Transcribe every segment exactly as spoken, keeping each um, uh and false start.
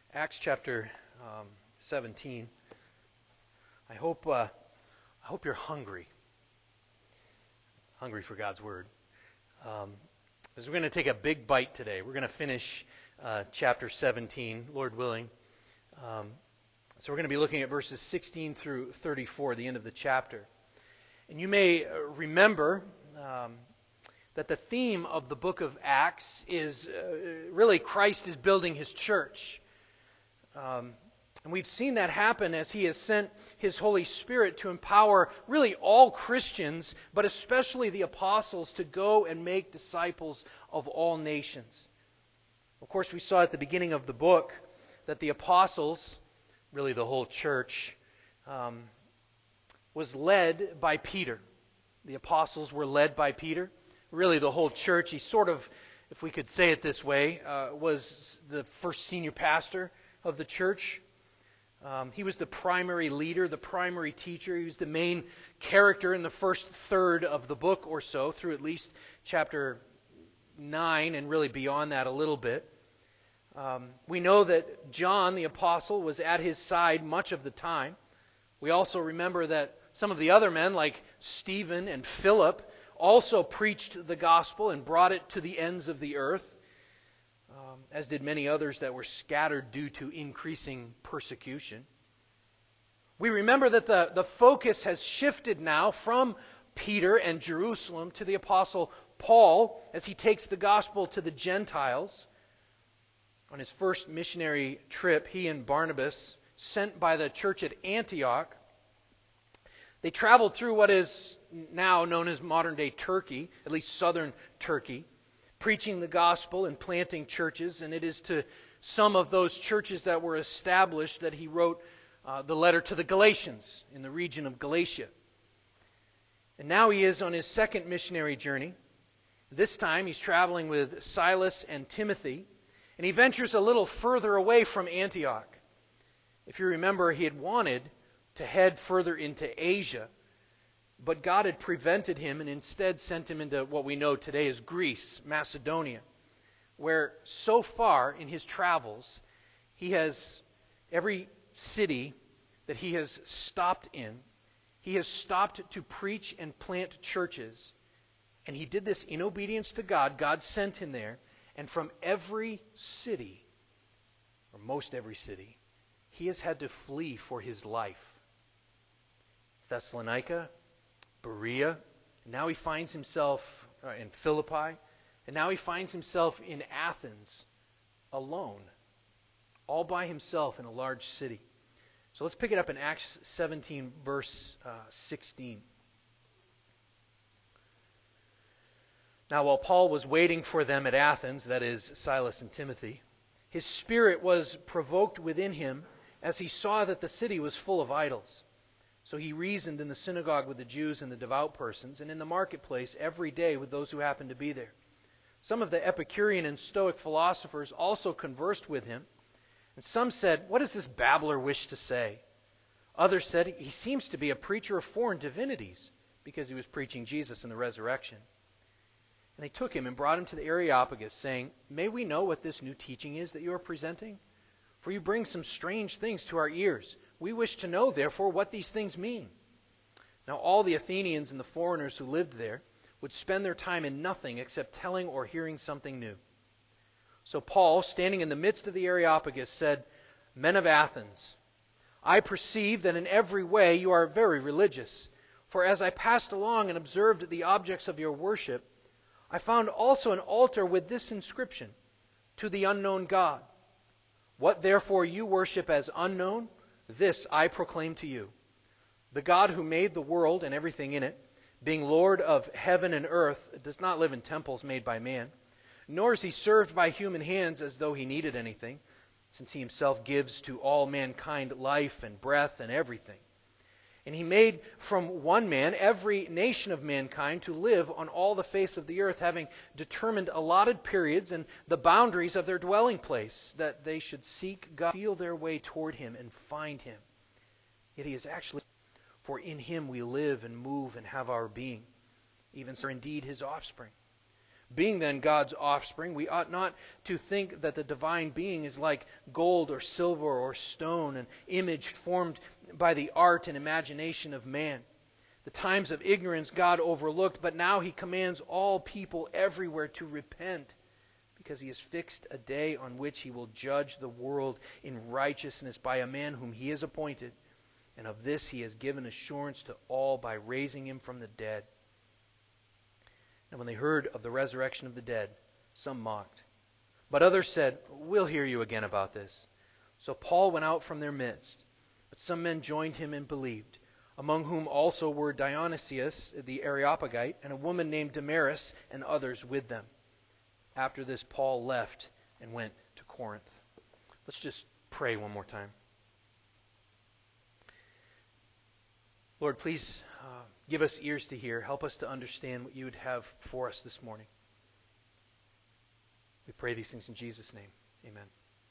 Acts chapter um, seventeen. I hope uh, I hope you're hungry, hungry for God's word. Um, because we're going to take a big bite today. We're going to finish uh, chapter seventeen, Lord willing. Um, so we're going to be looking at verses sixteen through thirty-four, the end of the chapter. And you may remember um, that the theme of the book of Acts is uh, really Christ is building his church. Um, and we've seen that happen as he has sent his Holy Spirit to empower really all Christians, but especially the apostles, to go and make disciples of all nations. Of course, we saw at the beginning of the book that the apostles, really the whole church, um, was led by Peter. The apostles were led by Peter. Really the whole church, he sort of, if we could say it this way, uh, was the first senior pastor of the church. Um, he was the primary leader, the primary teacher. He was the main character in the first third of the book or so, through at least chapter nine and really beyond that a little bit. Um, we know that John, the apostle, was at his side much of the time. We also remember that some of the other men, like Stephen and Philip, also preached the gospel and brought it to the ends of the earth. Um, as did many others that were scattered due to increasing persecution. We remember that the, the focus has shifted now from Peter and Jerusalem to the Apostle Paul as he takes the gospel to the Gentiles. On his first missionary trip, he and Barnabas, sent by the church at Antioch, they traveled through what is now known as modern-day Turkey, at least southern Turkey, preaching the gospel and planting churches, and it is to some of those churches that were established that he wrote uh, the letter to the Galatians in the region of Galatia. And now he is on his second missionary journey. This time he's traveling with Silas and Timothy, and he ventures a little further away from Antioch. If you remember, he had wanted to head further into Asia, but God had prevented him and instead sent him into what we know today as Greece, Macedonia, where so far in his travels, he has, every city that he has stopped in, he has stopped to preach and plant churches. And he did this in obedience to God. God sent him there. And from every city, or most every city, he has had to flee for his life. Thessalonica, Berea, and now he finds himself uh, in Philippi, and now he finds himself in Athens, alone, all by himself in a large city. So let's pick it up in Acts seventeen, verse uh, sixteen. Now while Paul was waiting for them at Athens, that is, Silas and Timothy, his spirit was provoked within him as he saw that the city was full of idols. So he reasoned in the synagogue with the Jews and the devout persons, and in the marketplace every day with those who happened to be there. Some of the Epicurean and Stoic philosophers also conversed with him, and some said, "What does this babbler wish to say?" Others said, "He seems to be a preacher of foreign divinities," because he was preaching Jesus and the resurrection. And they took him and brought him to the Areopagus, saying, "May we know what this new teaching is that you are presenting? For you bring some strange things to our ears. We wish to know, therefore, what these things mean." Now all the Athenians and the foreigners who lived there would spend their time in nothing except telling or hearing something new. So Paul, standing in the midst of the Areopagus, said, "Men of Athens, I perceive that in every way you are very religious. For as I passed along and observed the objects of your worship, I found also an altar with this inscription, 'To the unknown God.' What therefore you worship as unknown, this I proclaim to you. The God who made the world and everything in it, being Lord of heaven and earth, does not live in temples made by man, nor is he served by human hands as though he needed anything, since he himself gives to all mankind life and breath and everything. And he made from one man every nation of mankind to live on all the face of the earth, having determined allotted periods and the boundaries of their dwelling place, that they should seek God, feel their way toward him, and find him. Yet he is actually, for in him we live and move and have our being, even so indeed his offspring. Being then God's offspring, we ought not to think that the divine being is like gold or silver or stone, an image formed by the art and imagination of man. The times of ignorance God overlooked, but now he commands all people everywhere to repent, because he has fixed a day on which he will judge the world in righteousness by a man whom he has appointed. And of this he has given assurance to all by raising him from the dead. And when they heard of the resurrection of the dead, some mocked. But others said, "We'll hear you again about this." So Paul went out from their midst. But some men joined him and believed, among whom also were Dionysius the Areopagite, and a woman named Damaris, and others with them. After this, Paul left and went to Corinth. Let's just pray one more time. Lord, please uh, give us ears to hear. Help us to understand what you would have for us this morning. We pray these things in Jesus' name. Amen.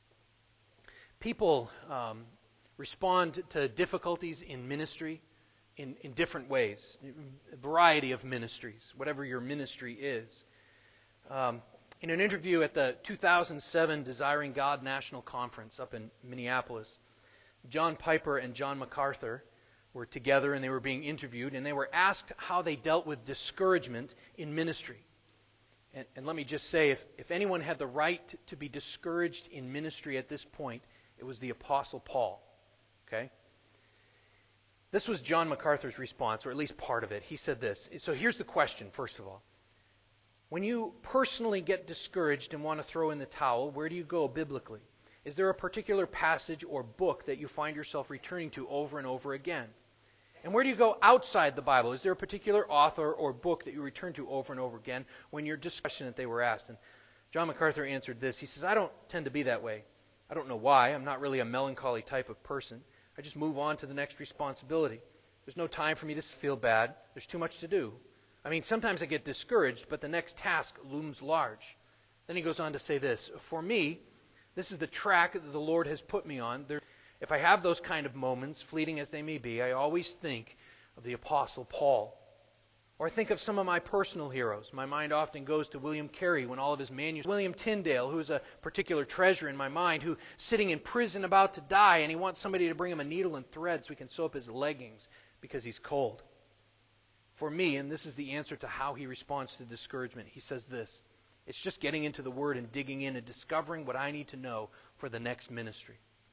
People um, respond to difficulties in ministry in, in different ways. A variety of ministries, whatever your ministry is. Um, in an interview at the two thousand seven Desiring God National Conference up in Minneapolis, John Piper and John MacArthur were together and they were being interviewed, and they were asked how they dealt with discouragement in ministry. And, and let me just say, if, if anyone had the right to, to be discouraged in ministry at this point, it was the Apostle Paul. Okay? This was John MacArthur's response, or at least part of it. He said this. So here's the question, first of all. When you personally get discouraged and want to throw in the towel, where do you go biblically? Is there a particular passage or book that you find yourself returning to over and over again? And where do you go outside the Bible? Is there a particular author or book that you return to over and over again when you're discussing that they were asked? And John MacArthur answered this. He says, I don't tend to be that way. I don't know why. I'm not really a melancholy type of person. I just move on to the next responsibility. There's no time for me to feel bad. There's too much to do. I mean, sometimes I get discouraged, but the next task looms large. Then he goes on to say this. For me, this is the track that the Lord has put me on. There, if I have those kind of moments, fleeting as they may be, I always think of the Apostle Paul. Or I think of some of my personal heroes. My mind often goes to William Carey when all of his manuscripts. William Tyndale, who's a particular treasure in my mind, who sitting in prison about to die, and he wants somebody to bring him a needle and thread so he can sew up his leggings because he's cold. For me, and this is the answer to how he responds to discouragement, he says this. It's just getting into the Word and digging in and discovering what I need to know for the next ministry.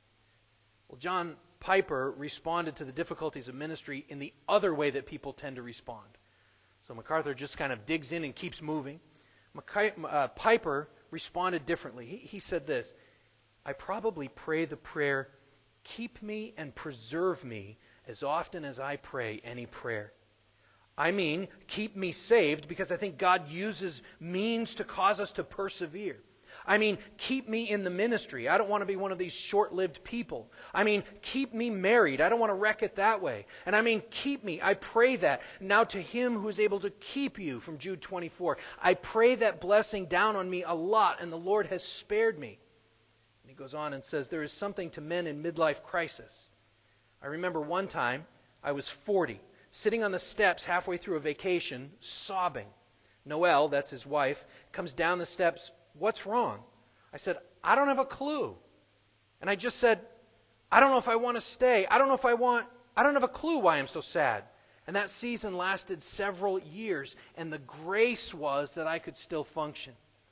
Well, John Piper responded to the difficulties of ministry in the other way that people tend to respond. So MacArthur just kind of digs in and keeps moving. Mackay, uh, Piper responded differently. He, he said this, I probably pray the prayer, keep me and preserve me as often as I pray any prayer. I mean, keep me saved because I think God uses means to cause us to persevere. I mean, keep me in the ministry. I don't want to be one of these short-lived people. I mean, keep me married. I don't want to wreck it that way. And I mean, keep me. I pray that. Now to him who is able to keep you, from Jude twenty-four, I pray that blessing down on me a lot, and the Lord has spared me. And he goes on and says, there is something to men in midlife crisis. I remember one time I was forty. Sitting on the steps halfway through a vacation, sobbing. Noelle, that's his wife, comes down the steps. What's wrong? I said, I don't have a clue. And I just said, I don't know if I want to stay. I don't know if I want, I don't have a clue why I'm so sad. And that season lasted several years. And the grace was that I could still function.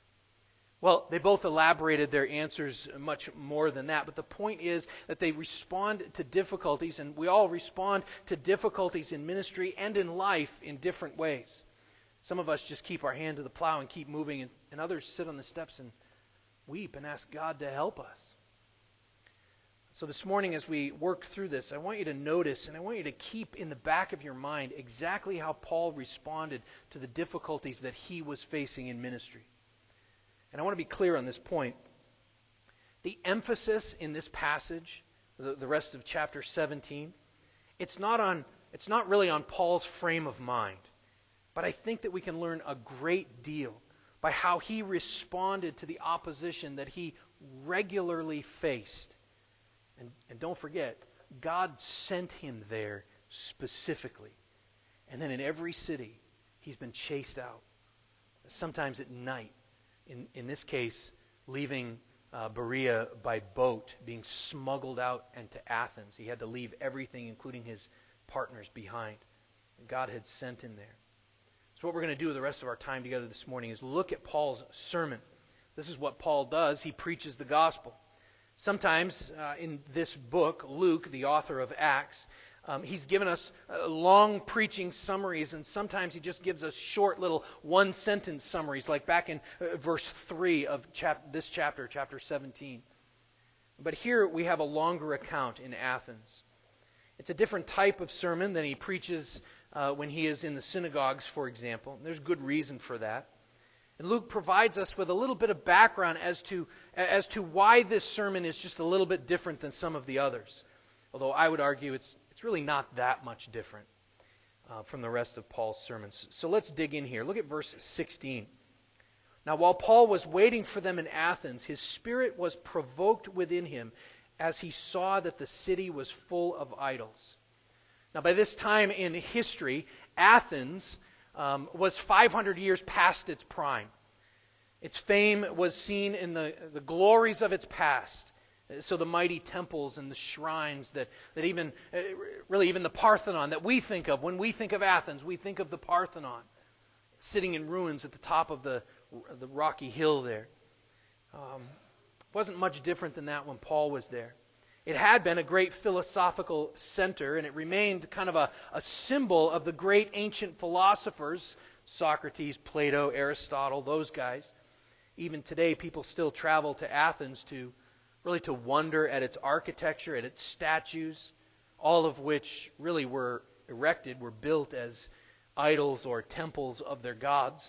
Well, they both elaborated their answers much more than that, but the point is that they respond to difficulties, and we all respond to difficulties in ministry and in life in different ways. Some of us just keep our hand to the plow and keep moving, and, and others sit on the steps and weep and ask God to help us. So this morning as we work through this, I want you to notice and I want you to keep in the back of your mind exactly how Paul responded to the difficulties that he was facing in ministry. And I want to be clear on this point. The emphasis in this passage, the, the rest of chapter seventeen, it's not on, it's not really on Paul's frame of mind. But I think that we can learn a great deal by how he responded to the opposition that he regularly faced. And, and don't forget, God sent him there specifically. And then in every city, he's been chased out. sometimes at night. In, in this case, leaving uh, Berea by boat, being smuggled out into Athens. He had to leave everything, including his partners, behind. God had sent him there. So what we're going to do the rest of our time together this morning is look at Paul's sermon. This is what Paul does. He preaches the gospel. Sometimes uh, in this book, Luke, the author of Acts, um, he's given us uh, long preaching summaries, and sometimes he just gives us short little one-sentence summaries, like back in uh, verse three of chap- this chapter, chapter seventeen. But here we have a longer account in Athens. It's a different type of sermon than he preaches uh, when he is in the synagogues, for example. There's good reason for that. And Luke provides us with a little bit of background as to as to why this sermon is just a little bit different than some of the others. Although I would argue it's it's really not that much different uh, from the rest of Paul's sermons. So let's dig in here. Look at verse sixteen. Now while Paul was waiting for them in Athens, his spirit was provoked within him as he saw that the city was full of idols. Now by this time in history, Athens Um, was five hundred years past its prime. Its fame was seen in the, the glories of its past. So the mighty temples and the shrines that, that even, uh, really even the Parthenon that we think of. When we think of Athens, we think of the Parthenon sitting in ruins at the top of the, the rocky hill there. Um, wasn't much different than that when Paul was there. It had been a great philosophical center, and it remained kind of a, a symbol of the great ancient philosophers, Socrates, Plato, Aristotle, those guys. Even today, people still travel to Athens to really to wonder at its architecture, at its statues, all of which really were erected, were built as idols or temples of their gods.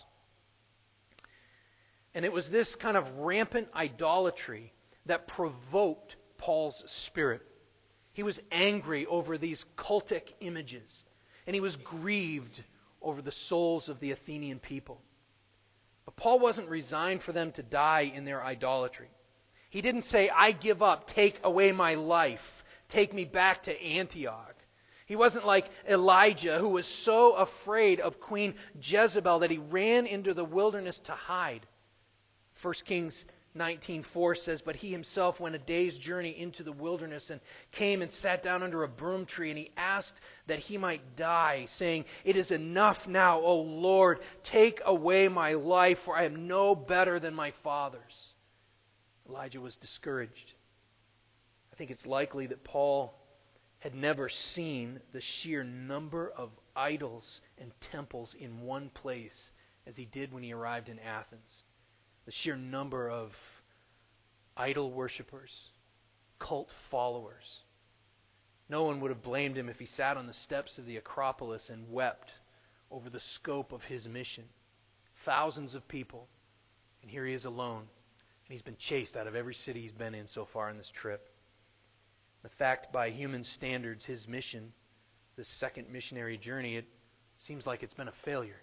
And it was this kind of rampant idolatry that provoked Paul's spirit. He was angry over these cultic images, and he was grieved over the souls of the Athenian people. But Paul wasn't resigned for them to die in their idolatry. He didn't say, I give up, take away my life, take me back to Antioch. He wasn't like Elijah, who was so afraid of Queen Jezebel that he ran into the wilderness to hide. First Kings nineteen four says, but he himself went a day's journey into the wilderness and came and sat down under a broom tree, and he asked that he might die, saying, it is enough now, O Lord, take away my life, for I am no better than my fathers. Elijah was discouraged. I think it's likely that Paul had never seen the sheer number of idols and temples in one place as he did when he arrived in Athens. The sheer number of idol worshippers, cult followers. No one would have blamed him if he sat on the steps of the Acropolis and wept over the scope of his mission. Thousands of people, and here he is alone. And he's been chased out of every city he's been in so far in this trip. The fact, by human standards, his mission, this second missionary journey, it seems like it's been a failure.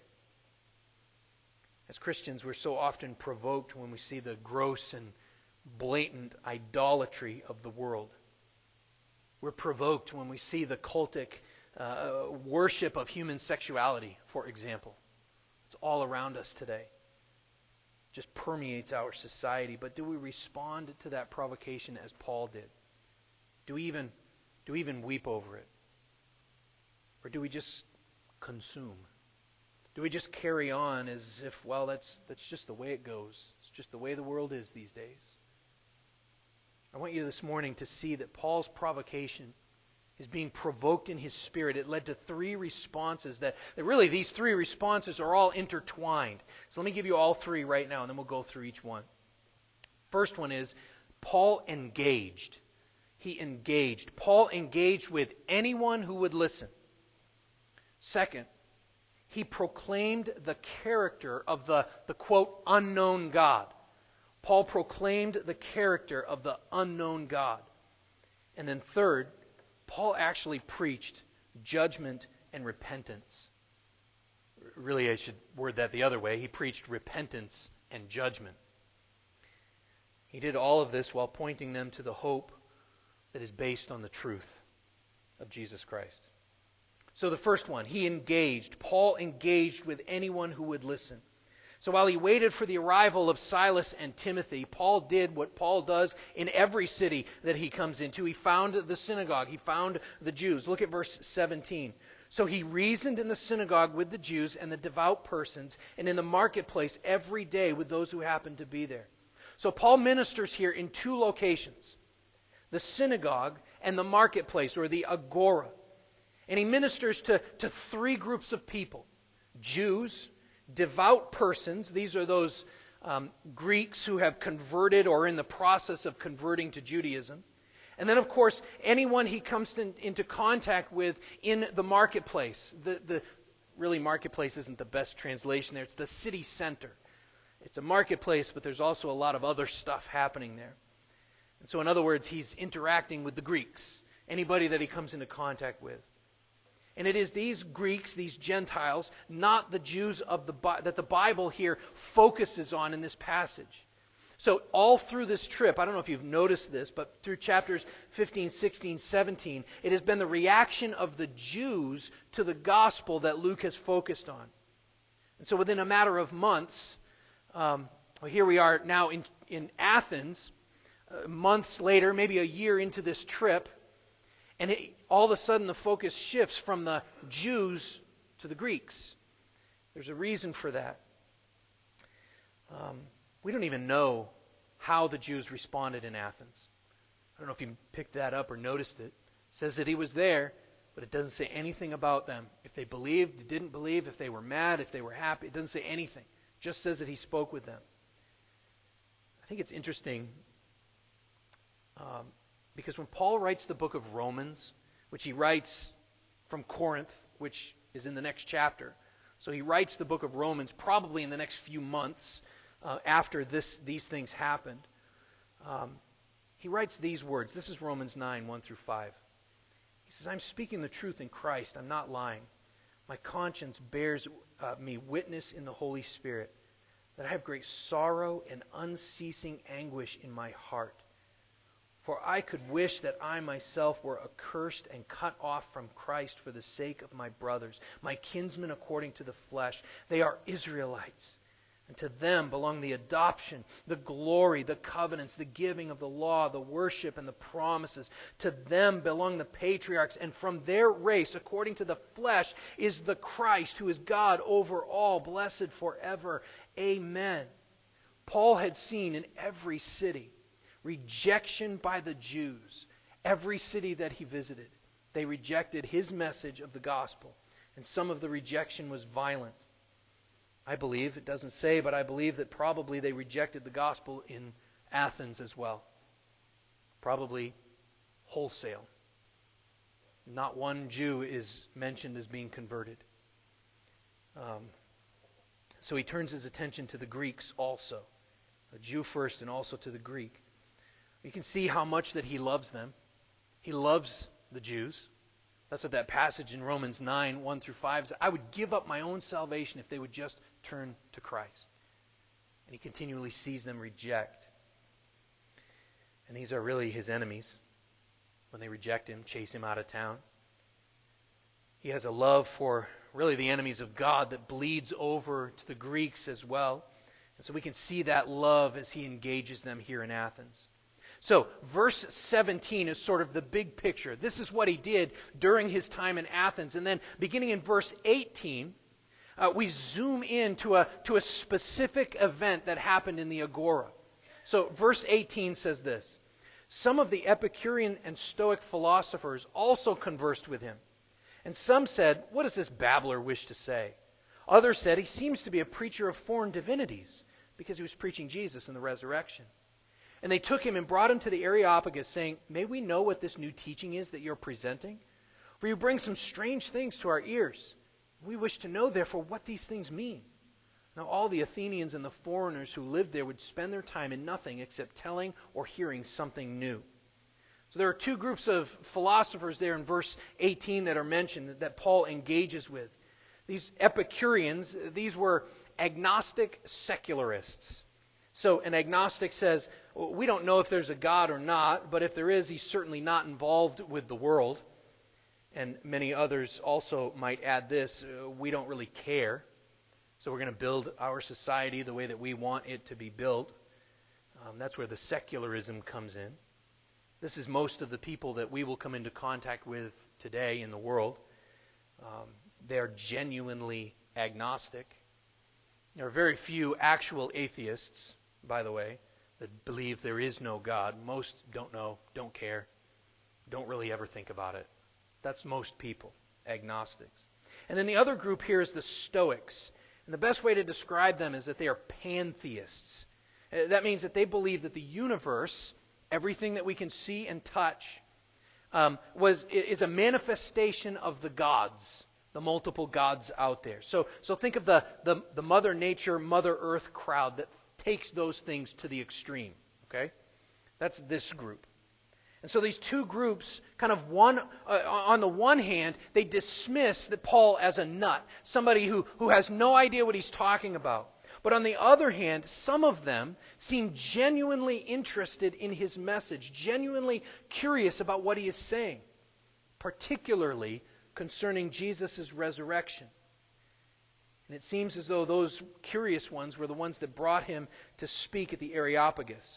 As Christians, we're so often provoked when we see the gross and blatant idolatry of the world. We're provoked when we see the cultic uh, worship of human sexuality, for example. It's all around us today. It just permeates our society. But do we respond to that provocation as Paul did? Do we even, do we even weep over it? Or do we just consume? Do we just carry on as if, well, that's that's just the way it goes. It's just the way the world is these days. I want you this morning to see that Paul's provocation is being provoked in his spirit. It led to three responses that, that really these three responses are all intertwined. So let me give you all three right now, and then we'll go through each one. First one is Paul engaged. He engaged. Paul engaged with anyone who would listen. Second, he proclaimed the character of the, the quote, unknown God. Paul proclaimed the character of the unknown God. And then third, Paul actually preached judgment and repentance. Really, I should word that the other way. He preached repentance and judgment. He did all of this while pointing them to the hope that is based on the truth of Jesus Christ. So the first one, he engaged. Paul engaged with anyone who would listen. So while he waited for the arrival of Silas and Timothy, Paul did what Paul does in every city that he comes into. He found the synagogue. He found the Jews. Look at verse seventeen. So he reasoned in the synagogue with the Jews and the devout persons, and in the marketplace every day with those who happened to be there. So Paul ministers here in two locations, the synagogue and the marketplace, or the agora. And he ministers to, to three groups of people: Jews, devout persons. These are those um, Greeks who have converted or are in the process of converting to Judaism. And then, of course, anyone he comes to, into contact with in the marketplace. The, the really, marketplace isn't the best translation there. It's the city center. It's a marketplace, but there's also a lot of other stuff happening there. And so, in other words, he's interacting with the Greeks, anybody that he comes into contact with. And it is these Greeks, these Gentiles, not the Jews of the that the Bible here focuses on in this passage. So all through this trip, I don't know if you've noticed this, but through chapters fifteen, sixteen, seventeen, it has been the reaction of the Jews to the gospel that Luke has focused on. And so within a matter of months, um, well, here we are now in, in Athens, uh, months later, maybe a year into this trip, and it, all of a sudden the focus shifts from the Jews to the Greeks. There's a reason for that. Um, we don't even know how the Jews responded in Athens. I don't know if you picked that up or noticed it. It says that he was there, but it doesn't say anything about them. If they believed, didn't believe, if they were mad, if they were happy. It doesn't say anything. It just says that he spoke with them. I think it's interesting um, because when Paul writes the book of Romans, which he writes from Corinth, which is in the next chapter. So he writes the book of Romans probably in the next few months uh, after this these things happened. Um, he writes these words. This is Romans nine, one through five. He says, I'm speaking the truth in Christ. I'm not lying. My conscience bears uh, me witness in the Holy Spirit that I have great sorrow and unceasing anguish in my heart. For I could wish that I myself were accursed and cut off from Christ for the sake of my brothers, my kinsmen according to the flesh. They are Israelites. And to them belong the adoption, the glory, the covenants, the giving of the law, the worship, and the promises. To them belong the patriarchs, and from their race, according to the flesh, is the Christ, who is God over all, blessed forever. Amen. Paul had seen in every city rejection by the Jews. Every city that he visited, they rejected his message of the gospel. And some of the rejection was violent. I believe, it doesn't say, but I believe that probably they rejected the gospel in Athens as well. Probably wholesale. Not one Jew is mentioned as being converted. Um, so he turns his attention to the Greeks also. A Jew first and also to the Greek. You can see how much that he loves them. He loves the Jews. That's what that passage in Romans nine, one through five says. I would give up my own salvation if they would just turn to Christ. And he continually sees them reject. And these are really his enemies. When they reject him, chase him out of town. He has a love for really the enemies of God that bleeds over to the Greeks as well. And so we can see that love as he engages them here in Athens. So, verse seventeen is sort of the big picture. This is what he did during his time in Athens. And then, beginning in verse eighteen, uh, we zoom in to a, to a specific event that happened in the Agora. So, verse eighteen says this. Some of the Epicurean and Stoic philosophers also conversed with him. And some said, what does this babbler wish to say? Others said, he seems to be a preacher of foreign divinities, because he was preaching Jesus and the resurrection. And they took him and brought him to the Areopagus, saying, may we know what this new teaching is that you're presenting? For you bring some strange things to our ears. We wish to know, therefore, what these things mean. Now all the Athenians and the foreigners who lived there would spend their time in nothing except telling or hearing something new. So there are two groups of philosophers there in verse eighteen that are mentioned that Paul engages with. These Epicureans, these were agnostic secularists. So an agnostic says, well, we don't know if there's a God or not, but if there is, he's certainly not involved with the world. And many others also might add this, uh, we don't really care. So we're going to build our society the way that we want it to be built. Um, that's where the secularism comes in. This is most of the people that we will come into contact with today in the world. Um, they're genuinely agnostic. There are very few actual atheists, by the way, that believe there is no God. Most don't know, don't care, don't really ever think about it. That's most people, agnostics. And then the other group here is the Stoics. And the best way to describe them is that they are pantheists. Uh, That means that they believe that the universe, everything that we can see and touch, um, was is a manifestation of the gods, the multiple gods out there. So, so think of the, the the Mother Nature, Mother Earth crowd that takes those things to the extreme. Okay, that's this group. And so these two groups, kind of one, uh, on the one hand, they dismiss that Paul as a nut, somebody who, who has no idea what he's talking about. But on the other hand, some of them seem genuinely interested in his message, genuinely curious about what he is saying, particularly concerning Jesus' resurrection. And it seems as though those curious ones were the ones that brought him to speak at the Areopagus.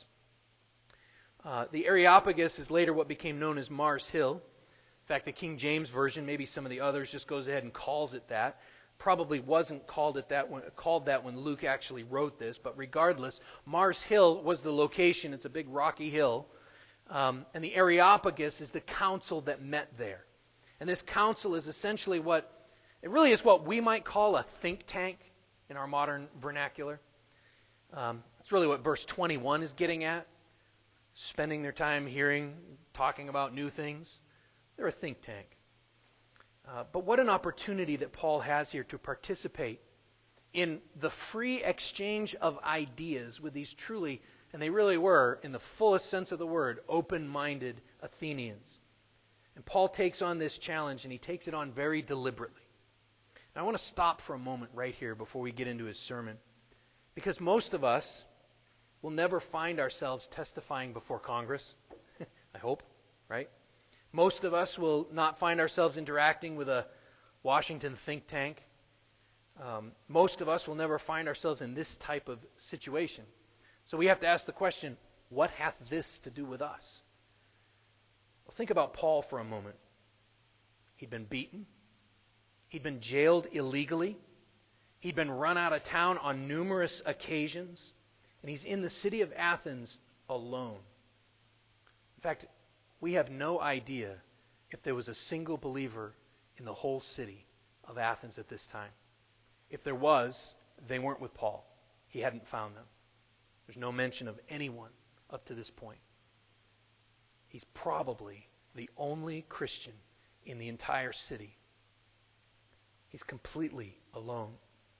Uh, the Areopagus is later what became known as Mars Hill. In fact, the King James Version, maybe some of the others, just goes ahead and calls it that. Probably wasn't called it that when, called that when Luke actually wrote this, but regardless, Mars Hill was the location. It's a big rocky hill. Um, and the Areopagus is the council that met there. And this council is essentially what, it really is what we might call a think tank in our modern vernacular. Um, that's really what verse twenty-one is getting at. Spending their time hearing, talking about new things. They're a think tank. Uh, but what an opportunity that Paul has here to participate in the free exchange of ideas with these truly, and they really were, in the fullest sense of the word, open-minded Athenians. And Paul takes on this challenge, and he takes it on very deliberately. Now, I want to stop for a moment right here before we get into his sermon, because most of us will never find ourselves testifying before Congress, I hope, right? Most of us will not find ourselves interacting with a Washington think tank. Um, most of us will never find ourselves in this type of situation. So we have to ask the question, what hath this to do with us? Well, think about Paul for a moment. He'd been beaten. He'd been jailed illegally. He'd been run out of town on numerous occasions. And he's in the city of Athens alone. In fact, we have no idea if there was a single believer in the whole city of Athens at this time. If there was, they weren't with Paul. He hadn't found them. There's no mention of anyone up to this point. He's probably the only Christian in the entire city. He's completely alone.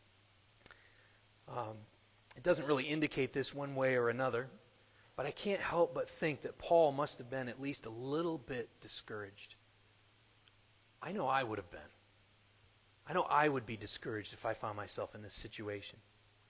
Um, It doesn't really indicate this one way or another, but I can't help but think that Paul must have been at least a little bit discouraged. I know I would have been. I know I would be discouraged if I found myself in this situation.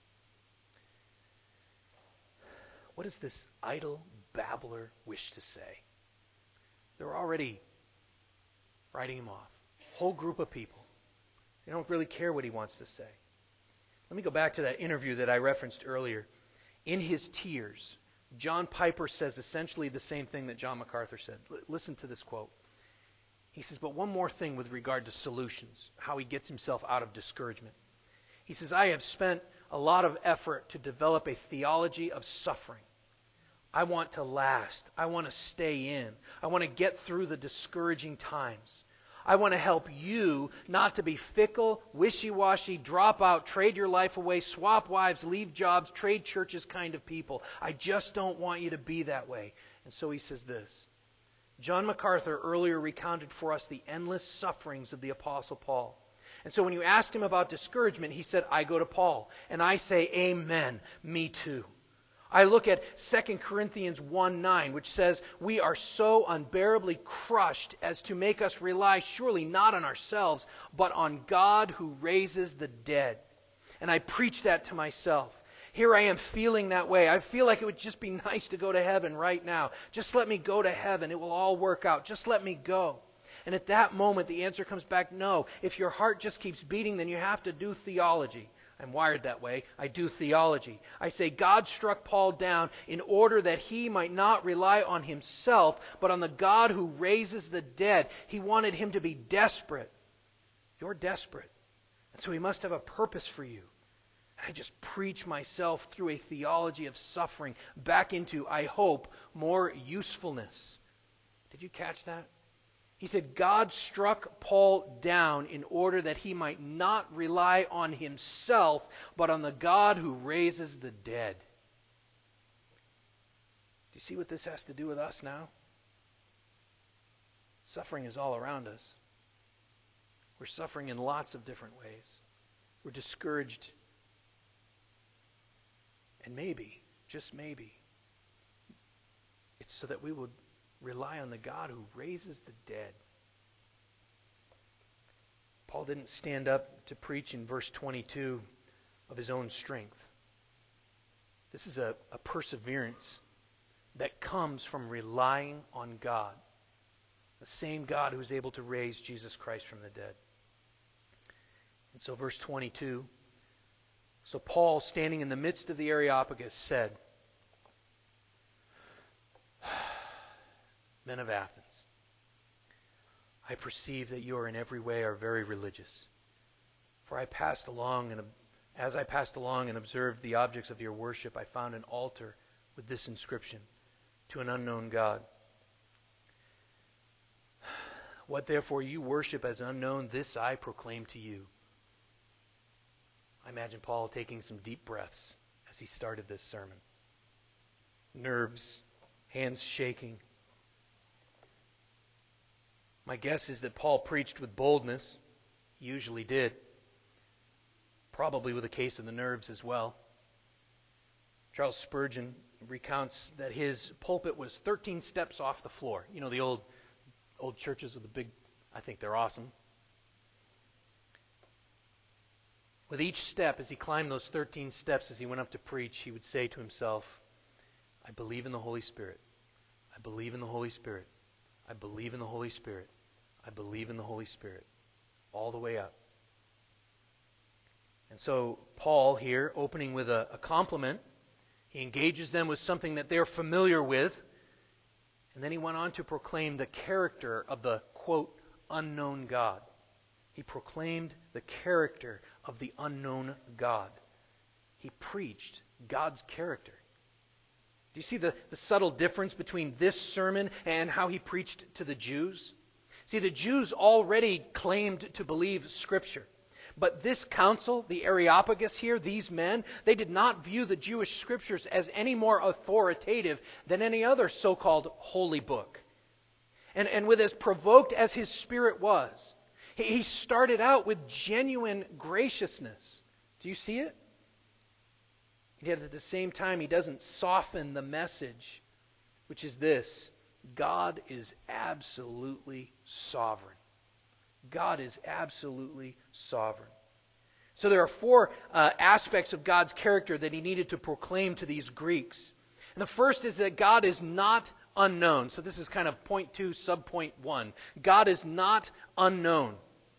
What does this idle babbler wish to say? They're already writing him off. Whole group of people. They don't really care what he wants to say. Let me go back to that interview that I referenced earlier. In his tears, John Piper says essentially the same thing that John MacArthur said. L- listen to this quote. He says, but one more thing with regard to solutions, how he gets himself out of discouragement. He says, I have spent a lot of effort to develop a theology of suffering. I want to last. I want to stay in. I want to get through the discouraging times. I want to help you not to be fickle, wishy-washy, drop out, trade your life away, swap wives, leave jobs, trade churches kind of people. I just don't want you to be that way. And so he says this. John MacArthur earlier recounted for us the endless sufferings of the Apostle Paul. And so when you asked him about discouragement, he said, I go to Paul. And I say, amen, me too. I look at Second Corinthians one nine, which says, we are so unbearably crushed as to make us rely surely not on ourselves, but on God who raises the dead. And I preach that to myself. Here I am feeling that way. I feel like it would just be nice to go to heaven right now. Just let me go to heaven. It will all work out. Just let me go. And at that moment, the answer comes back, no. If your heart just keeps beating, then you have to do theology. I'm wired that way. I do theology. I say God struck Paul down in order that he might not rely on himself, but on the God who raises the dead. He wanted him to be desperate. You're desperate. And so he must have a purpose for you. I just preach myself through a theology of suffering back into, I hope, more usefulness. Did you catch that? He said, God struck Paul down in order that he might not rely on himself, but on the God who raises the dead. Do you see what this has to do with us now? Suffering is all around us. We're suffering in lots of different ways. We're discouraged. And maybe, just maybe, it's so that we would rely on the God who raises the dead. Paul didn't stand up to preach in verse twenty-two of his own strength. This is a, a perseverance that comes from relying on God, the same God who is able to raise Jesus Christ from the dead. And so verse twenty-two, so Paul, standing in the midst of the Areopagus, said, Men of Athens, I perceive that you are in every way are very religious. For I passed along, and as I passed along and observed the objects of your worship, I found an altar with this inscription, to an unknown God. What therefore you worship as unknown, this I proclaim to you. I imagine Paul taking some deep breaths as he started this sermon. Nerves, hands shaking. My guess is that Paul preached with boldness. He usually did. Probably with a case of the nerves as well. Charles Spurgeon recounts that his pulpit was thirteen steps off the floor. You know, the old old churches with the big, I think they're awesome. With each step, as he climbed those thirteen steps, as he went up to preach, he would say to himself, I believe in the Holy Spirit. I believe in the Holy Spirit. I believe in the Holy Spirit. I believe in the Holy Spirit. All the way up. And so Paul here, opening with a, a compliment, he engages them with something that they're familiar with. And then he went on to proclaim the character of the, quote, unknown God. He proclaimed the character of the unknown God. He preached God's character. Do you see the, the subtle difference between this sermon and how he preached to the Jews? See, the Jews already claimed to believe Scripture. But this council, the Areopagus here, these men, they did not view the Jewish Scriptures as any more authoritative than any other so-called holy book. And, and with as provoked as his spirit was, he, he started out with genuine graciousness. Do you see it? Yet at the same time, he doesn't soften the message, which is this: God is absolutely sovereign. God is absolutely sovereign. So there are four uh, aspects of God's character that he needed to proclaim to these Greeks. And the first is that God is not unknown. So this is kind of point two, sub-point one. God is not unknown.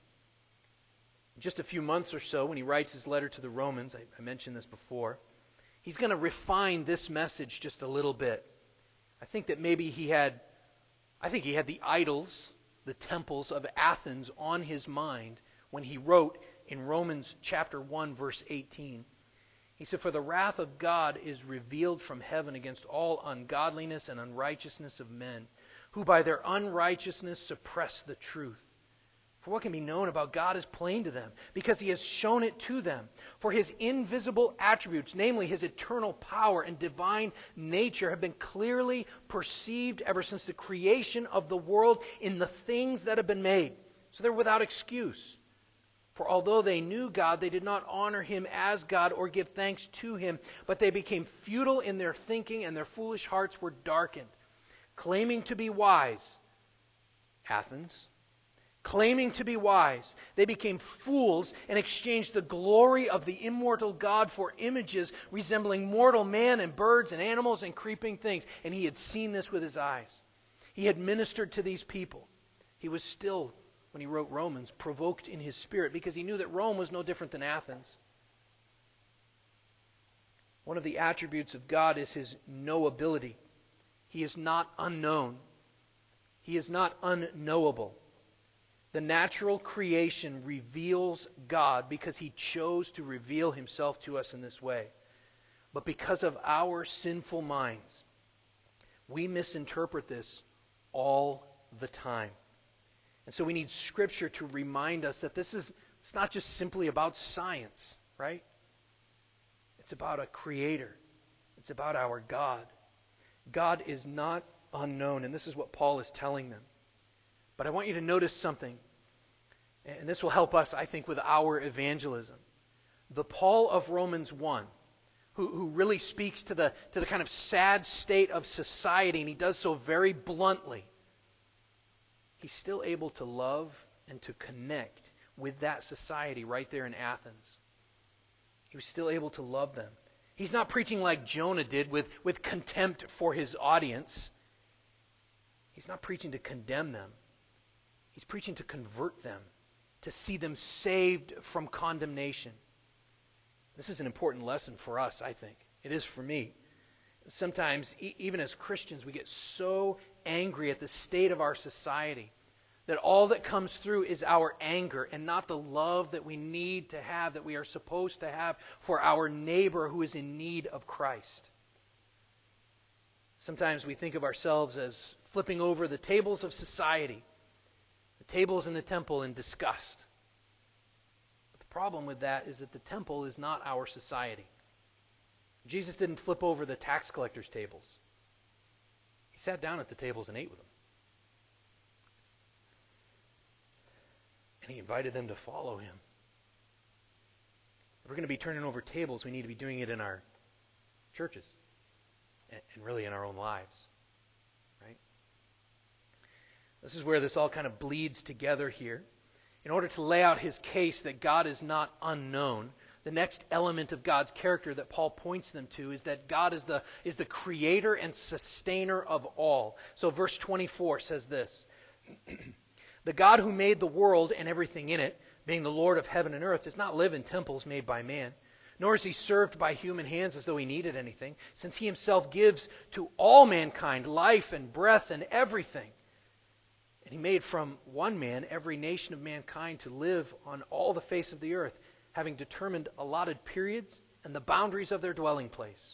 In just a few months or so, when he writes his letter to the Romans, I, I mentioned this before, he's going to refine this message just a little bit. I think that maybe he had, I think he had the idols, the temples of Athens on his mind when he wrote in Romans chapter one, verse eighteen. He said, For the wrath of God is revealed from heaven against all ungodliness and unrighteousness of men, who by their unrighteousness suppress the truth. For what can be known about God is plain to them, because he has shown it to them. For his invisible attributes, namely his eternal power and divine nature, have been clearly perceived ever since the creation of the world in the things that have been made. So they're without excuse. For although they knew God, they did not honor him as God or give thanks to him, but they became futile in their thinking, and their foolish hearts were darkened. Claiming to be wise, Athens, Claiming to be wise, they became fools and exchanged the glory of the immortal God for images resembling mortal man and birds and animals and creeping things. And he had seen this with his eyes. He had ministered to these people. He was still, when he wrote Romans, provoked in his spirit because he knew that Rome was no different than Athens. One of the attributes of God is his knowability. He is not unknown. He is not unknowable. The natural creation reveals God because he chose to reveal himself to us in this way. But because of our sinful minds, we misinterpret this all the time. And so we need Scripture to remind us that this is it's not just simply about science, right? It's about a creator. It's about our God. God is not unknown, and this is what Paul is telling them. But I want you to notice something, and this will help us, I think, with our evangelism. The Paul of Romans one, who, who really speaks to the, to the kind of sad state of society, and he does so very bluntly, he's still able to love and to connect with that society right there in Athens. He was still able to love them. He's not preaching like Jonah did with, with contempt for his audience. He's not preaching to condemn them. He's preaching to convert them, to see them saved from condemnation. This is an important lesson for us, I think. It is for me. Sometimes, e- even as Christians, we get so angry at the state of our society that all that comes through is our anger and not the love that we need to have, that we are supposed to have for our neighbor who is in need of Christ. Sometimes we think of ourselves as flipping over the tables of society, the tables in the temple, in disgust. But the problem with that is that the temple is not our society. Jesus didn't flip over the tax collectors' tables. He sat down at the tables and ate with them. And he invited them to follow him. If we're going to be turning over tables, we need to be doing it in our churches and, and really in our own lives. Right? This is where this all kind of bleeds together here. In order to lay out his case that God is not unknown, the next element of God's character that Paul points them to is that God is the, is the creator and sustainer of all. So verse twenty-four says this. The God who made the world and everything in it, being the Lord of heaven and earth, does not live in temples made by man, nor is he served by human hands as though he needed anything, since he himself gives to all mankind life and breath and everything. And he made from one man every nation of mankind to live on all the face of the earth, having determined allotted periods and the boundaries of their dwelling place.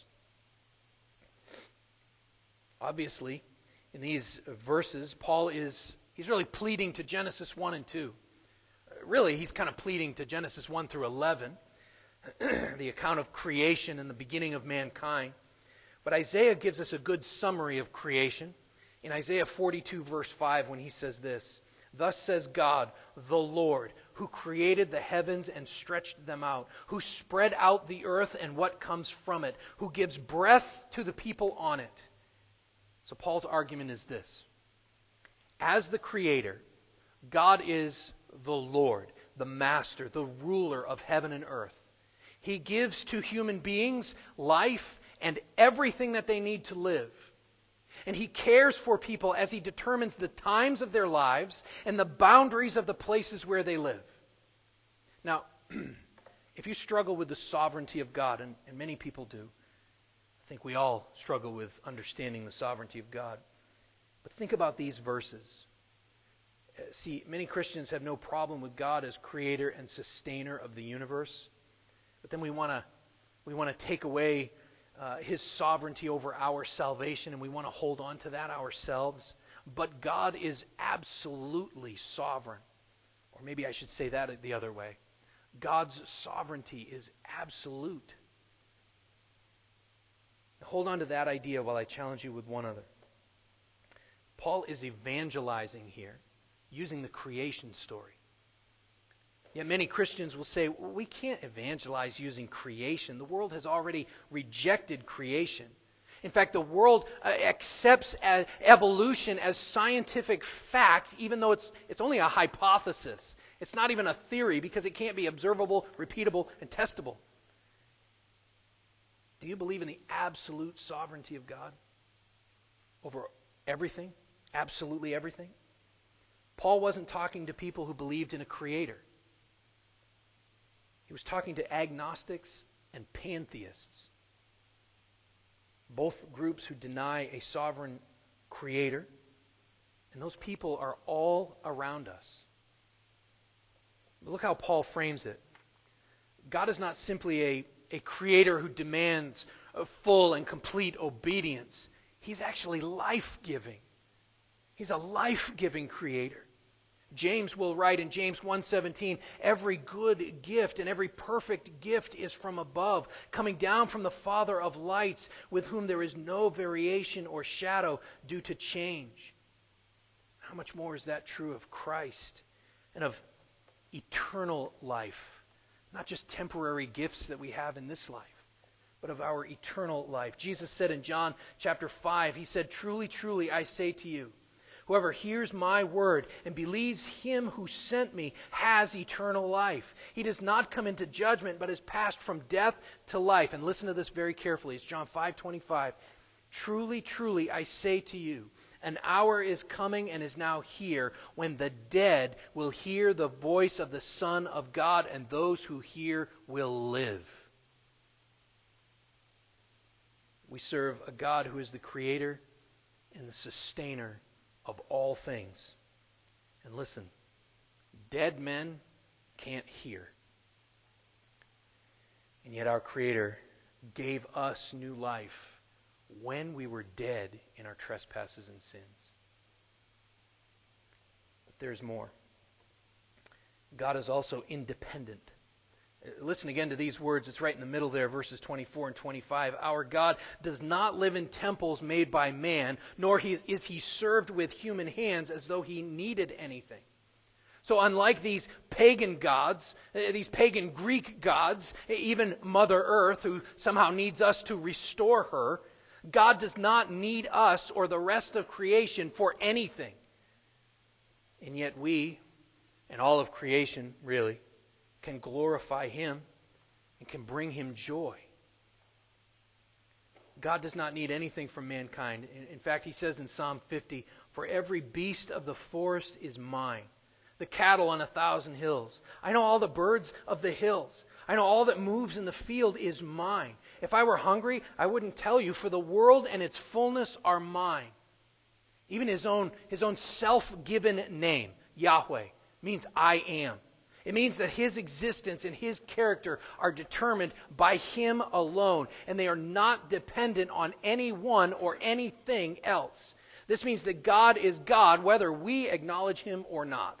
Obviously, in these verses, Paul is he's really pleading to Genesis one and two. Really, he's kind of pleading to Genesis one through eleven, the account of creation and the beginning of mankind. But Isaiah gives us a good summary of creation in Isaiah forty-two, verse five, when he says this, "Thus says God, the Lord, who created the heavens and stretched them out, who spread out the earth and what comes from it, who gives breath to the people on it." So Paul's argument is this. As the creator, God is the Lord, the master, the ruler of heaven and earth. He gives to human beings life and everything that they need to live. And he cares for people as he determines the times of their lives and the boundaries of the places where they live. Now, if you struggle with the sovereignty of God, and, and many people do, I think we all struggle with understanding the sovereignty of God. But think about these verses. See, many Christians have no problem with God as creator and sustainer of the universe. But then we want to we want to take away uh, his sovereignty over our salvation, and we want to hold on to that ourselves. But God is absolutely sovereign. Or maybe I should say that the other way. God's sovereignty is absolute. Now, hold on to that idea while I challenge you with one other. Paul is evangelizing here, using the creation story. Yet many Christians will say, well, we can't evangelize using creation. The world has already rejected creation. In fact, the world uh, accepts as evolution as scientific fact, even though it's it's only a hypothesis. It's not even a theory because it can't be observable, repeatable, and testable. Do you believe in the absolute sovereignty of God over everything? Absolutely everything? Paul wasn't talking to people who believed in a creator. He was talking to agnostics and pantheists. both groups who deny a sovereign creator, and those people are all around us. But look how Paul frames it. God is not simply a, a creator who demands a full and complete obedience. He's actually life-giving. He's a life-giving creator. James will write in James one seventeen, every good gift and every perfect gift is from above, coming down from the Father of lights, with whom there is no variation or shadow due to change. How much more is that true of Christ and of eternal life? Not just temporary gifts that we have in this life, but of our eternal life. Jesus said in John chapter five, he said, truly, truly, I say to you, whoever hears my word and believes him who sent me has eternal life. He does not come into judgment, but is passed from death to life. And listen to this very carefully. It's John five twenty-five. Truly, truly, I say to you, an hour is coming and is now here when the dead will hear the voice of the Son of God, and those who hear will live. We serve a God who is the creator and the sustainer of all things. And listen, dead men can't hear. And yet our Creator gave us new life when we were dead in our trespasses and sins. But there's more. God is also independent. Listen again to these words. It's right in the middle there, verses twenty-four and twenty-five. Our God does not live in temples made by man, nor is he served with human hands as though he needed anything. So unlike these pagan gods, these pagan Greek gods, even Mother Earth, who somehow needs us to restore her, God does not need us or the rest of creation for anything. And yet we, and all of creation really, can glorify him and can bring him joy. God does not need anything from mankind. In fact, he says in Psalm fifty, for every beast of the forest is mine, the cattle on a thousand hills. I know all the birds of the hills. I know all that moves in the field is mine. If I were hungry, I wouldn't tell you, for the world and its fullness are mine. Even his own, his own self-given name, Yahweh, means I am. It means that his existence and his character are determined by him alone, and they are not dependent on anyone or anything else. This means that God is God, whether we acknowledge him or not.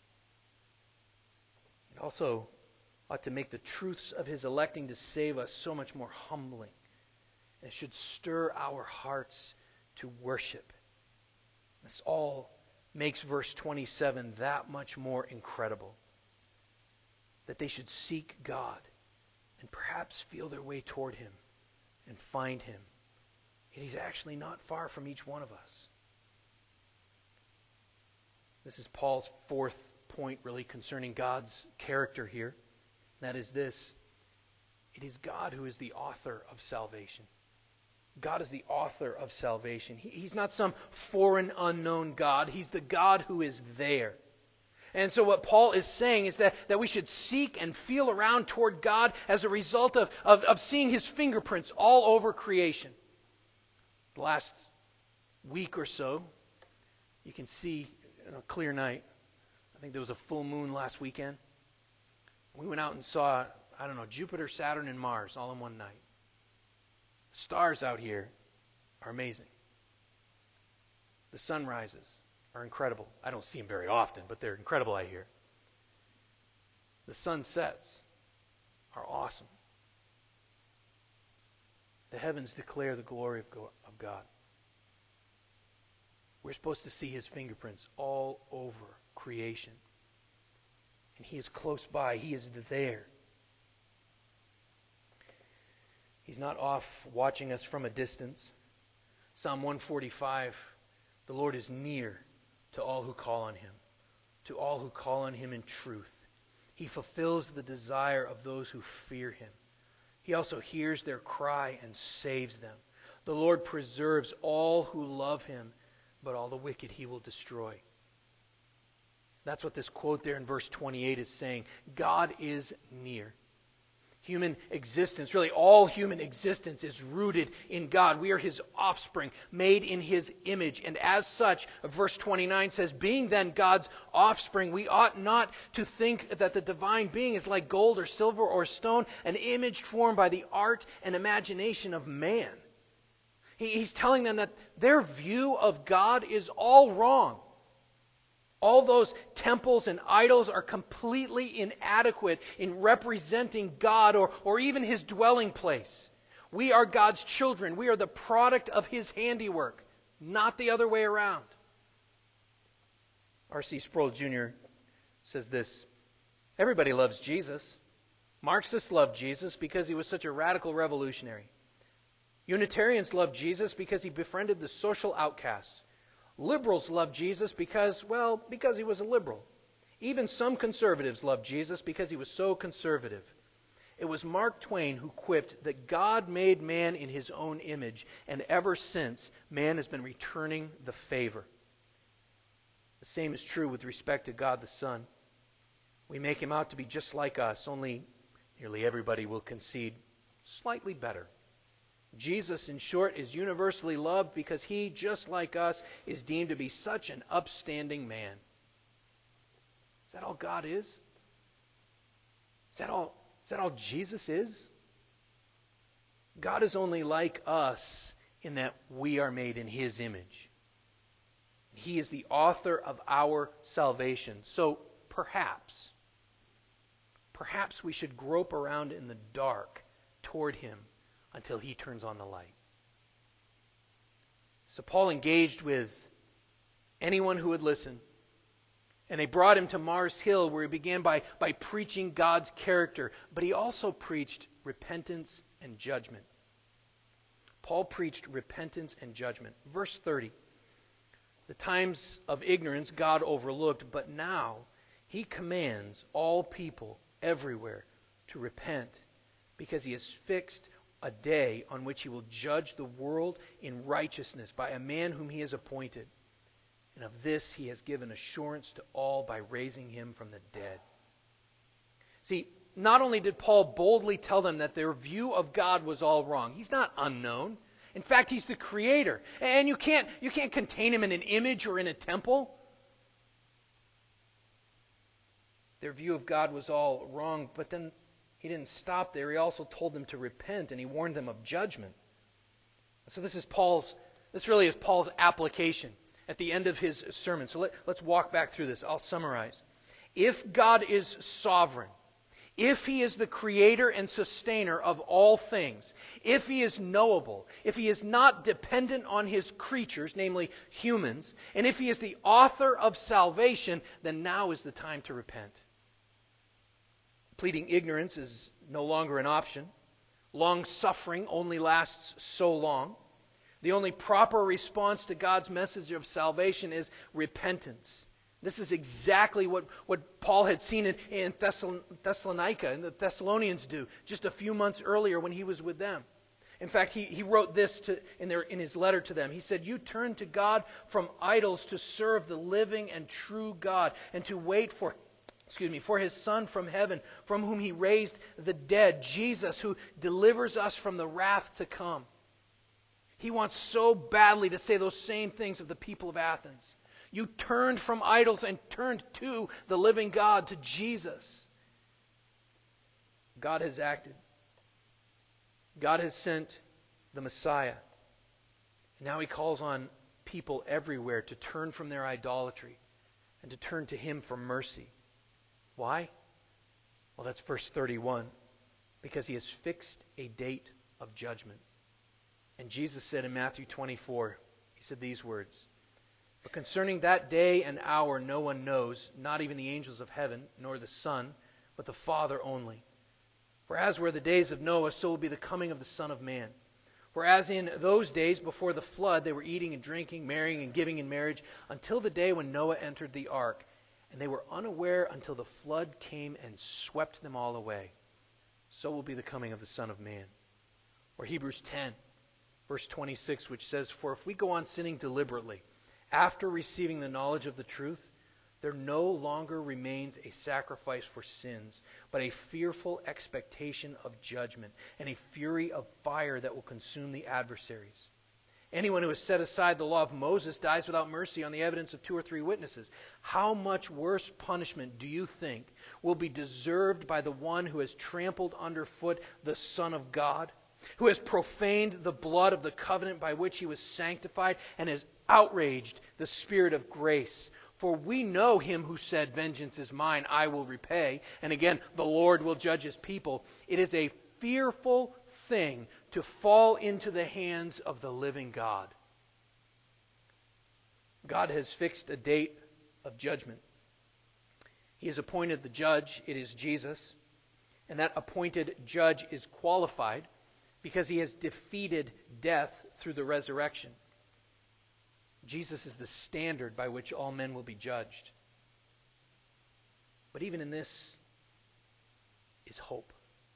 It also ought to make the truths of his electing to save us so much more humbling. And it should stir our hearts to worship. This all makes verse twenty-seven that much more incredible. That they should seek God and perhaps feel their way toward him and find him. Yet he's actually not far from each one of us. This is Paul's fourth point really concerning God's character here. That is this. It is God who is the author of salvation. God is the author of salvation. He, he's not some foreign, unknown God. He's the God who is there. And so what Paul is saying is that, that we should seek and feel around toward God as a result of, of, of seeing his fingerprints all over creation. The last week or so, you can see on a clear night, I think there was a full moon last weekend. We went out and saw, I don't know, Jupiter, Saturn, and Mars all in one night. Stars out here are amazing. The sunrises are incredible. I don't see them very often, but they're incredible, I hear. The sunsets are awesome. The heavens declare the glory of God. We're supposed to see his fingerprints all over creation. And he is close by. He is there. He's not off watching us from a distance. Psalm one forty-five, the Lord is near to all who call on him, to all who call on him in truth. He fulfills the desire of those who fear him. He also hears their cry and saves them. The Lord preserves all who love him, but all the wicked he will destroy. That's what this quote there in verse twenty-eight is saying. God is near. Human existence, really all human existence, is rooted in God. We are His offspring, made in His image. And as such, verse twenty-nine says, being then God's offspring, we ought not to think that the divine being is like gold or silver or stone, an image formed by the art and imagination of man. He, he's telling them that their view of God is all wrong. All those temples and idols are completely inadequate in representing God or, or even His dwelling place. We are God's children. We are the product of His handiwork, not the other way around. R C Sproul Junior says this, everybody loves Jesus. Marxists love Jesus because He was such a radical revolutionary. Unitarians love Jesus because He befriended the social outcasts. Liberals love Jesus because, well, because He was a liberal. Even some conservatives love Jesus because He was so conservative. It was Mark Twain who quipped that God made man in His own image, and ever since, man has been returning the favor. The same is true with respect to God the Son. We make Him out to be just like us, only nearly everybody will concede slightly better. Jesus, in short, is universally loved because He, just like us, is deemed to be such an upstanding man. Is that all God is? Is that all, is that all Jesus is? God is only like us in that we are made in His image. He is the author of our salvation. So perhaps, perhaps we should grope around in the dark toward Him until He turns on the light. So Paul engaged with anyone who would listen. And they brought him to Mars Hill, where he began by, by preaching God's character. But he also preached repentance and judgment. Paul preached repentance and judgment. Verse thirty. The times of ignorance God overlooked, but now He commands all people everywhere to repent, because He has fixed a day on which He will judge the world in righteousness by a man whom He has appointed. And of this He has given assurance to all by raising Him from the dead. See, not only did Paul boldly tell them that their view of God was all wrong. He's not unknown. In fact, He's the Creator. And you can't, you can't contain Him in an image or in a temple. Their view of God was all wrong, but then He didn't stop there. He also told them to repent, and He warned them of judgment. So this is Paul's, this really is Paul's application at the end of his sermon. So let, let's walk back through this. I'll summarize. If God is sovereign, if He is the creator and sustainer of all things, if He is knowable, if He is not dependent on His creatures, namely humans, and if He is the author of salvation, then now is the time to repent. Pleading ignorance is no longer an option. Long suffering only lasts so long. The only proper response to God's message of salvation is repentance. This is exactly what, what Paul had seen in, in Thessalonica, and the Thessalonians do, just a few months earlier when he was with them. In fact, he, he wrote this to, in, their, in his letter to them. He said, "You turn to God from idols to serve the living and true God, and to wait for Excuse me, for His Son from heaven, from whom He raised the dead, Jesus, who delivers us from the wrath to come." He wants so badly to say those same things of the people of Athens. You turned from idols and turned to the living God, to Jesus. God has acted. God has sent the Messiah. Now He calls on people everywhere to turn from their idolatry and to turn to Him for mercy. Why? Well, that's verse thirty-one. Because He has fixed a date of judgment. And Jesus said in Matthew twenty-four, He said these words, "But concerning that day and hour no one knows, not even the angels of heaven, nor the Son, but the Father only. For as were the days of Noah, so will be the coming of the Son of Man. For as in those days before the flood, they were eating and drinking, marrying and giving in marriage, until the day when Noah entered the ark. And they were unaware until the flood came and swept them all away. So will be the coming of the Son of Man." Or Hebrews ten, verse twenty-six, which says, "For if we go on sinning deliberately, after receiving the knowledge of the truth, there no longer remains a sacrifice for sins, but a fearful expectation of judgment and a fury of fire that will consume the adversaries. Anyone who has set aside the law of Moses dies without mercy on the evidence of two or three witnesses. How much worse punishment do you think will be deserved by the one who has trampled underfoot the Son of God, who has profaned the blood of the covenant by which he was sanctified, and has outraged the Spirit of grace? For we know him who said, "Vengeance is mine, I will repay." And again, the Lord will judge his people. It is a fearful thing to fall into the hands of the living God. God has fixed a date of judgment. He has appointed the judge. It is Jesus. And that appointed judge is qualified because he has defeated death through the resurrection. Jesus is the standard by which all men will be judged. But even in this is hope.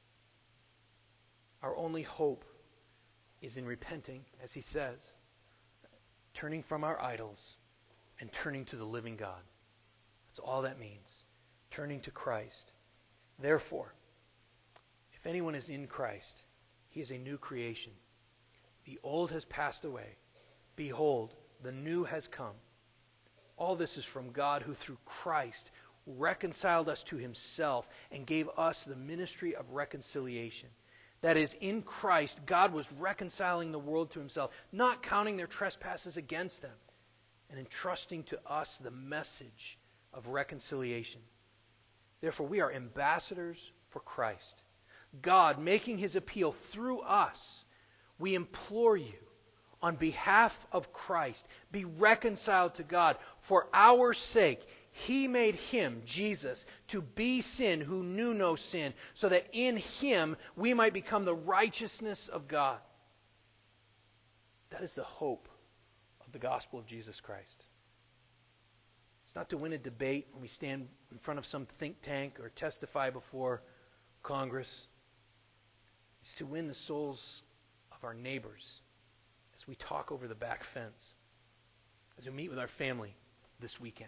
Our only hope is in repenting, as he says, turning from our idols and turning to the living God. That's all that means. Turning to Christ. Therefore, if anyone is in Christ, he is a new creation. The old has passed away. Behold, the new has come. All this is from God, who through Christ reconciled us to himself and gave us the ministry of reconciliation. That is, in Christ, God was reconciling the world to himself, not counting their trespasses against them, and entrusting to us the message of reconciliation. Therefore, we are ambassadors for Christ. God, making his appeal through us, we implore you, on behalf of Christ, be reconciled to God. For our sake, he made him, Jesus, to be sin who knew no sin, so that in him we might become the righteousness of God. That is the hope of the gospel of Jesus Christ. It's not to win a debate when we stand in front of some think tank or testify before Congress. It's to win the souls of our neighbors as we talk over the back fence, as we meet with our family this weekend.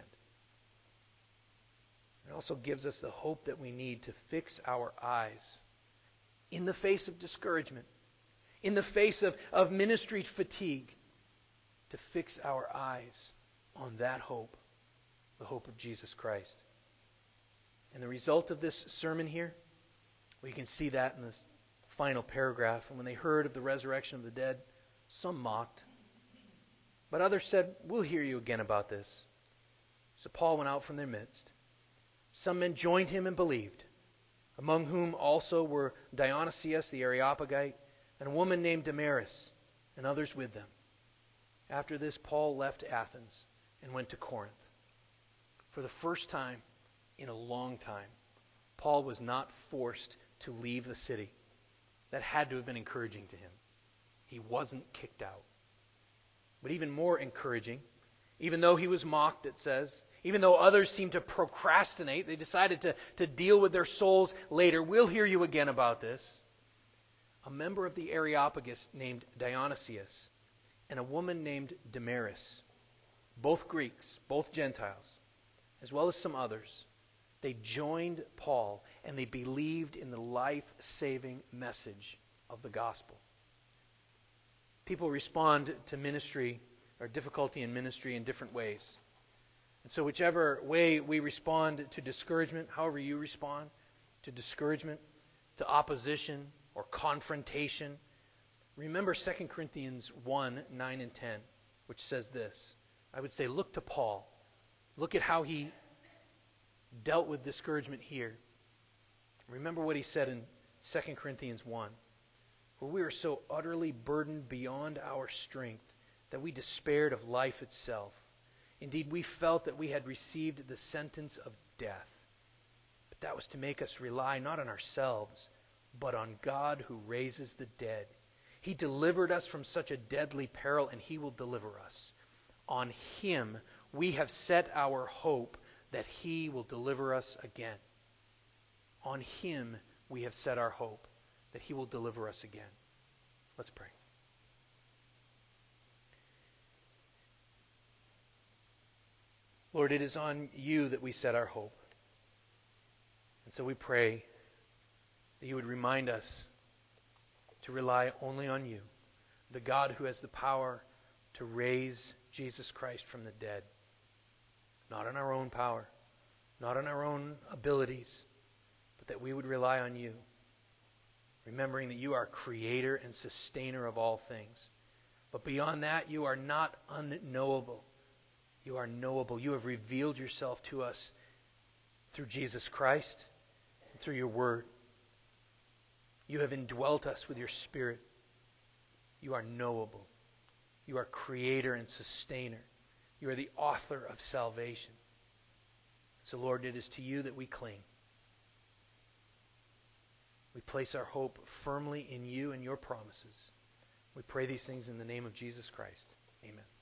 It also gives us the hope that we need to fix our eyes in the face of discouragement, in the face of, of ministry fatigue, to fix our eyes on that hope, the hope of Jesus Christ. And the result of this sermon here, we can see that in this final paragraph. And when they heard of the resurrection of the dead, some mocked, but others said, "We'll hear you again about this." So Paul went out from their midst. Some men joined him and believed, among whom also were Dionysius the Areopagite, and a woman named Damaris, and others with them. After this, Paul left Athens and went to Corinth. For the first time in a long time, Paul was not forced to leave the city. That had to have been encouraging to him. He wasn't kicked out. But even more encouraging, even though he was mocked, it says, even though others seemed to procrastinate, they decided to, to deal with their souls later. We'll hear you again about this. A member of the Areopagus named Dionysius and a woman named Damaris, both Greeks, both Gentiles, as well as some others, they joined Paul and they believed in the life-saving message of the gospel. People respond to ministry or difficulty in ministry in different ways. And so whichever way we respond to discouragement, however you respond to discouragement, to opposition or confrontation, remember Second Corinthians one, nine and ten, which says this. I would say look to Paul. Look at how he dealt with discouragement here. Remember what he said in Second Corinthians one. For we are so utterly burdened beyond our strength that we despaired of life itself. Indeed, we felt that we had received the sentence of death. But that was to make us rely not on ourselves, but on God who raises the dead. He delivered us from such a deadly peril, and he will deliver us. On him we have set our hope that he will deliver us again. On him we have set our hope that he will deliver us again. Let's pray. Lord, it is on you that we set our hope. And so we pray that you would remind us to rely only on you, the God who has the power to raise Jesus Christ from the dead. Not on our own power, not on our own abilities, but that we would rely on you, remembering that you are creator and sustainer of all things. But beyond that, you are not unknowable. You are knowable. You have revealed yourself to us through Jesus Christ and through your word. You have indwelt us with your Spirit. You are knowable. You are creator and sustainer. You are the author of salvation. So, Lord, it is to you that we cling. We place our hope firmly in you and your promises. We pray these things in the name of Jesus Christ. Amen.